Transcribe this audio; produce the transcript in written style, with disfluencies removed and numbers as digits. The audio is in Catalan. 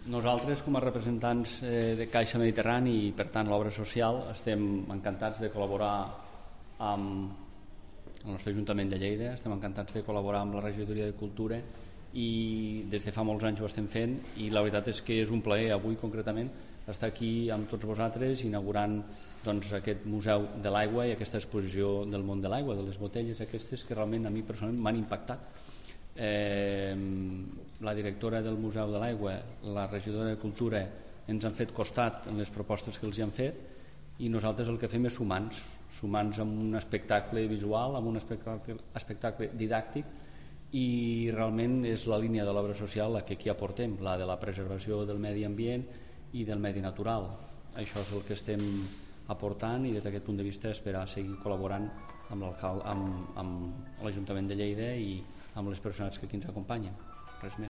Nosaltres, com a representants de Caixa Mediterrani i, per tant, l'obra social, estem encantats de col·laborar amb el nostre Ajuntament de Lleida, estem encantats de col·laborar amb la Regidoria de Cultura i des de fa molts anys ho estem fent, i la veritat és que és un plaer avui concretament estar aquí amb tots vosaltres inaugurant aquest Museu de l'Aigua i aquesta exposició del món de l'aigua, de les botelles aquestes que realment a mi personalment m'han impactat. La directora del Museu de l'Aigua, la regidora de Cultura ens han fet costat en les propostes que els hi han fet, i nosaltres el que fem és sumar-nos amb un espectacle visual, amb un espectacle didàctic, i realment és la línia de l'obra social la que aquí aportem, la de la preservació del medi ambient i del medi natural. Això és el que estem aportant, i des d'aquest punt de vista esperar seguir col·laborant amb l'Ajuntament de Lleida i amb les persones que aquí ens acompanyen. Res més.